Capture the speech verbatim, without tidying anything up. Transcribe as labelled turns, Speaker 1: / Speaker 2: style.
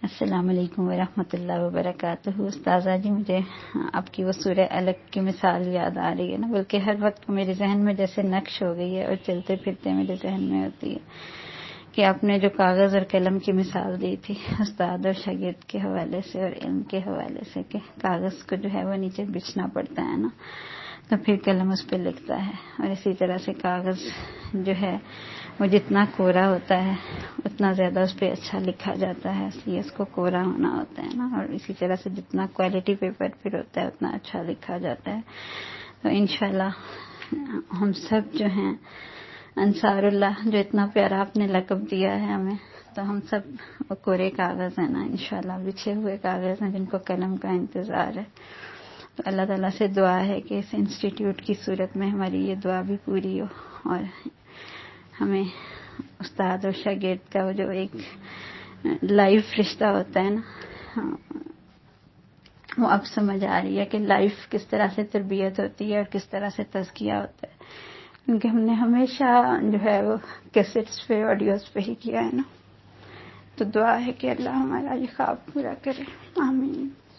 Speaker 1: السلام علیکم ورحمۃ اللہ وبرکاتہ۔ استاذہ جی، مجھے آپ کی وہ سورہ الگ کی مثال یاد آ رہی ہے نا، بلکہ ہر وقت میرے ذہن میں جیسے نقش ہو گئی ہے اور چلتے پھرتے میرے ذہن میں ہوتی ہے کہ آپ نے جو کاغذ اور قلم کی مثال دی تھی استاد اور شاگرد کے حوالے سے اور علم کے حوالے سے، کہ کاغذ کو جو ہے وہ نیچے بچھنا پڑتا ہے نا، تو پھر قلم اس پہ لکھتا ہے، اور اسی طرح سے کاغذ جو ہے وہ جتنا کوڑا ہوتا ہے اتنا زیادہ اس پہ اچھا لکھا جاتا ہے، اس لیے اس کو کوڑا ہونا ہوتا ہے نا، اور اسی طرح سے جتنا کوالٹی پیپر پھر ہوتا ہے اتنا اچھا لکھا جاتا ہے۔ تو انشاءاللہ ہم سب جو ہیں انصار اللہ، جو اتنا پیارا آپ نے لقب دیا ہے ہمیں، تو ہم سب کوڑے کاغذ ہیں نا، انشاءاللہ بچھے ہوئے کاغذ ہیں جن کو قلم کا انتظار ہے۔ تو اللہ تعالیٰ سے دعا ہے کہ اس انسٹیٹیوٹ کی صورت میں ہماری یہ دعا بھی پوری ہو، اور ہمیں استاد اور شاگرد کا وہ جو ایک لائف رشتہ ہوتا ہے نا، وہ اب سمجھ آ رہی ہے کہ لائف کس طرح سے تربیت ہوتی ہے اور کس طرح سے تزکیہ ہوتا ہے، کیونکہ ہم نے ہمیشہ جو ہے وہ کیسٹس پہ آڈیوز پہ ہی کیا ہے نا۔ تو دعا ہے کہ اللہ ہمارا یہ خواب پورا کرے، آمین۔